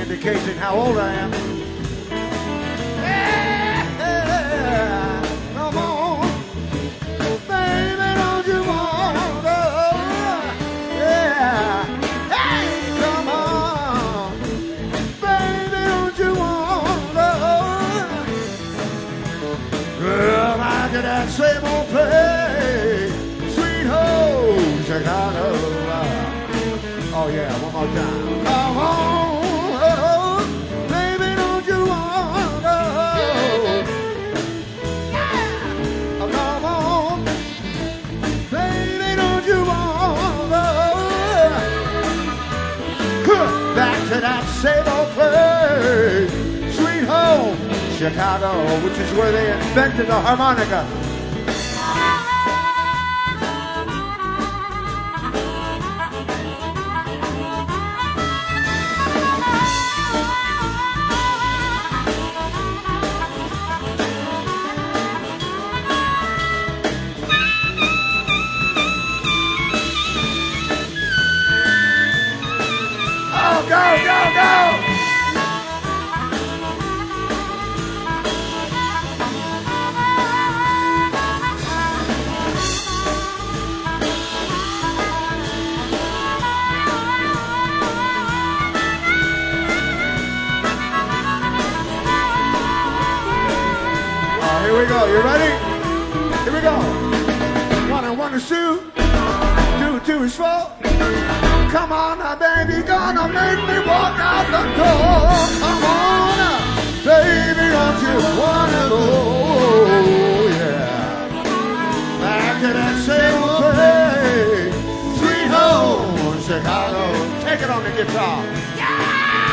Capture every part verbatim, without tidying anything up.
indicating how old I am. Yeah, come on, baby, don't you want to? Yeah, hey, come on, baby, don't you want to? Girl, back to that same old place, sweet home Chicago. Oh yeah, one more time. Come on, oh, baby, don't you want to? Yeah. Oh, come on, baby, don't you want to? Back to that same old place, sweet home, Chicago, which is where they invented the harmonica. Go, go, go! Oh, here we go. You ready? Here we go. One and one is two. Two and two is four. Come on now, baby, gonna make me walk out the door. Come on now, baby, don't you wanna go? Yeah. Back to that same old place, sweet home, Chicago. Take it on the guitar. Yeah!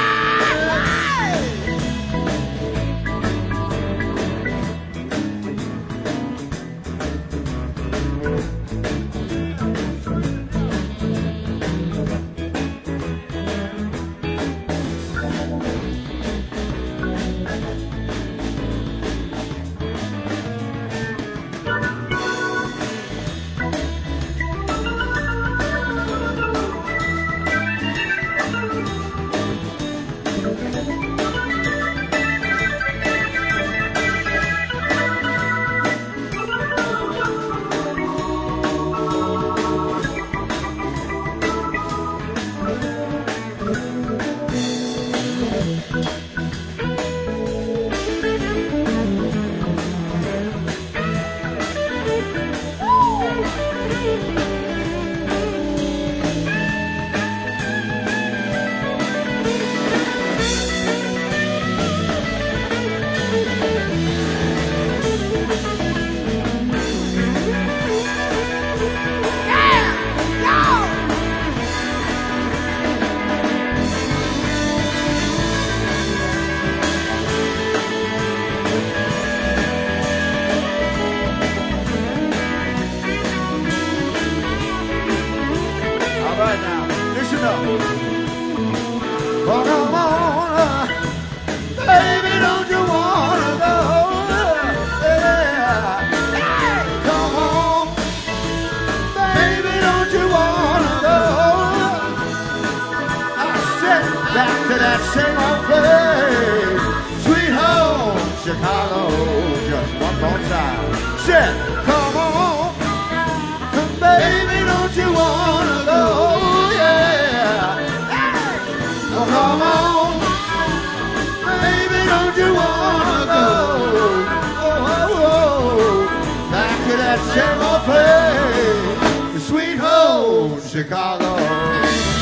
Right now, listen up. Oh, come on, baby, don't you wanna go? Yeah. Hey, come on, baby, don't you wanna go? I said back to that same old place, sweet home, Chicago. Just one more time. Said, come on, baby, don't you wanna go? Come on, baby, don't you wanna go? Oh, oh, oh. Back to that same old place, the sweet home, Chicago.